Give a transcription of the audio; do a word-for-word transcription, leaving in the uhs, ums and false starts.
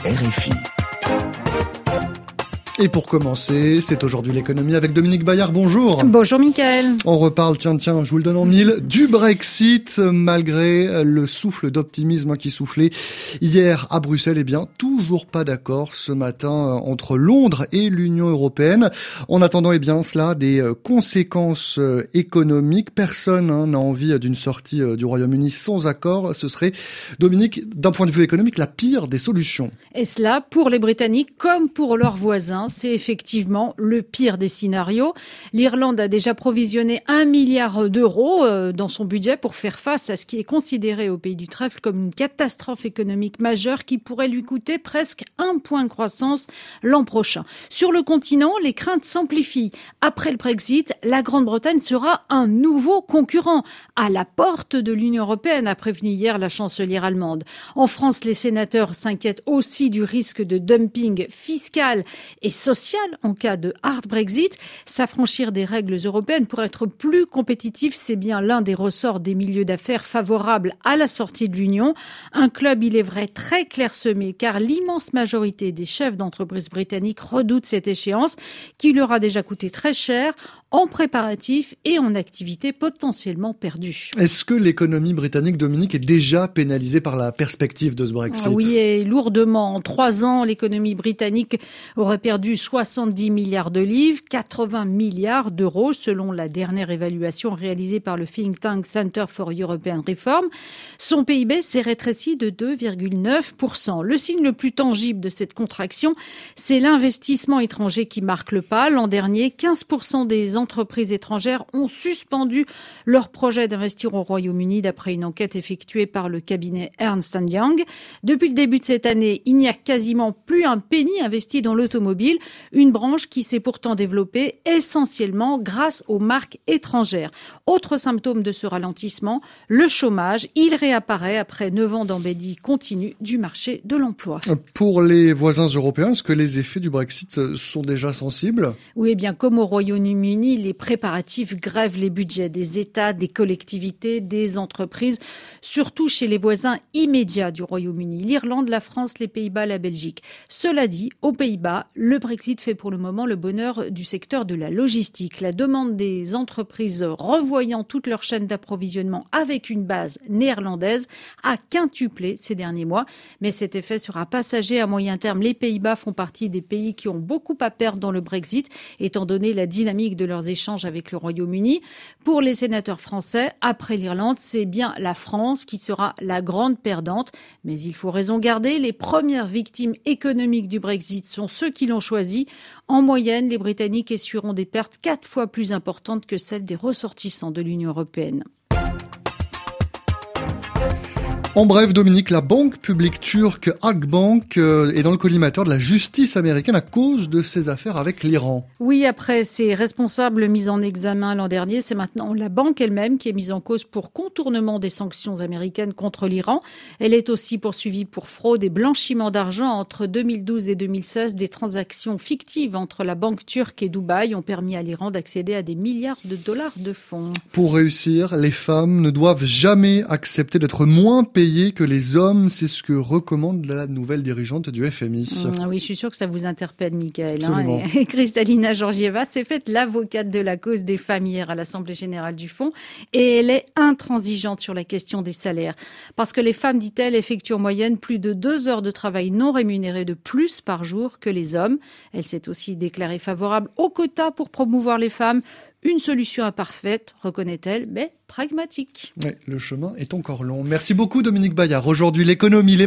R F I. Et pour commencer, c'est aujourd'hui l'économie avec Dominique Bayard. Bonjour. Bonjour Mickaël. On reparle, tiens, tiens, je vous le donne en mille, du Brexit, malgré le souffle d'optimisme qui soufflait hier à Bruxelles. Eh bien, toujours pas d'accord ce matin entre Londres et l'Union européenne. En attendant, eh bien, cela, des conséquences économiques. Personne hein, n'a envie d'une sortie du Royaume-Uni sans accord. Ce serait, Dominique, d'un point de vue économique, la pire des solutions. Et cela, pour les Britanniques comme pour leurs voisins, c'est effectivement le pire des scénarios. L'Irlande a déjà provisionné un milliard d'euros dans son budget pour faire face à ce qui est considéré au pays du trèfle comme une catastrophe économique majeure qui pourrait lui coûter presque un point de croissance l'an prochain. Sur le continent, les craintes s'amplifient. Après le Brexit, la Grande-Bretagne sera un nouveau concurrent à la porte de l'Union européenne, a prévenu hier la chancelière allemande. En France, les sénateurs s'inquiètent aussi du risque de dumping fiscal et social en cas de hard Brexit. S'affranchir des règles européennes pour être plus compétitif, c'est bien l'un des ressorts des milieux d'affaires favorables à la sortie de l'Union. Un club, il est vrai, très clairsemé, car l'immense majorité des chefs d'entreprise britanniques redoutent cette échéance qui leur a déjà coûté très cher en préparatifs et en activités potentiellement perdues. Est-ce que l'économie britannique, Dominique, est déjà pénalisée par la perspective de ce Brexit ? Oui, et lourdement. En trois ans, l'économie britannique aurait perdu soixante-dix milliards de livres, quatre-vingts milliards d'euros, selon la dernière évaluation réalisée par le think tank Center for European Reform. Son P I B s'est rétréci de deux virgule neuf pour cent. Le signe le plus tangible de cette contraction, c'est l'investissement étranger qui marque le pas. L'an dernier, quinze pour cent des entreprises étrangères ont suspendu leur projet d'investir au Royaume-Uni, d'après une enquête effectuée par le cabinet Ernst and Young. Depuis le début de cette année, il n'y a quasiment plus un penny investi dans l'automobile, une branche qui s'est pourtant développée essentiellement grâce aux marques étrangères. Autre symptôme de ce ralentissement, le chômage. Il réapparaît après neuf ans d'embellie continue du marché de l'emploi. Pour les voisins européens, est-ce que les effets du Brexit sont déjà sensibles ? Oui, eh bien, comme au Royaume-Uni, les préparatifs grèvent les budgets des États, des collectivités, des entreprises, surtout chez les voisins immédiats du Royaume-Uni, l'Irlande, la France, les Pays-Bas, la Belgique. Cela dit, aux Pays-Bas, le Brexit fait pour le moment le bonheur du secteur de la logistique. La demande des entreprises revoyant toute leur chaîne d'approvisionnement avec une base néerlandaise a quintuplé ces derniers mois. Mais cet effet sera passager à moyen terme. Les Pays-Bas font partie des pays qui ont beaucoup à perdre dans le Brexit, étant donné la dynamique de leurs échanges avec le Royaume-Uni. Pour les sénateurs français, après l'Irlande, c'est bien la France qui sera la grande perdante. Mais il faut raison garder, les premières victimes économiques du Brexit sont ceux qui l'ont choisi. En moyenne, les Britanniques essuieront des pertes quatre fois plus importantes que celles des ressortissants de l'Union européenne. En bref, Dominique, la banque publique turque Akbank est dans le collimateur de la justice américaine à cause de ses affaires avec l'Iran. Oui, après ses responsables mis en examen l'an dernier, c'est maintenant la banque elle-même qui est mise en cause pour contournement des sanctions américaines contre l'Iran. Elle est aussi poursuivie pour fraude et blanchiment d'argent. Entre deux mille douze et deux mille seize, des transactions fictives entre la banque turque et Dubaï ont permis à l'Iran d'accéder à des milliards de dollars de fonds. Pour réussir, les femmes ne doivent jamais accepter d'être moins payées que les hommes, c'est ce que recommande la nouvelle dirigeante du F M I. Mmh, oui, je suis sûre que ça vous interpelle, Mickaël. Absolument. Hein, et Kristalina Georgieva s'est faite l'avocate de la cause des femmes hier à l'Assemblée générale du Fonds et elle est intransigeante sur la question des salaires. Parce que les femmes, dit-elle, effectuent en moyenne plus de deux heures de travail non rémunéré de plus par jour que les hommes. Elle s'est aussi déclarée favorable aux quotas pour promouvoir les femmes. Une solution imparfaite, reconnaît-elle, mais pragmatique. Oui, le chemin est encore long. Merci beaucoup Dominique Bayard. Aujourd'hui, l'économie, les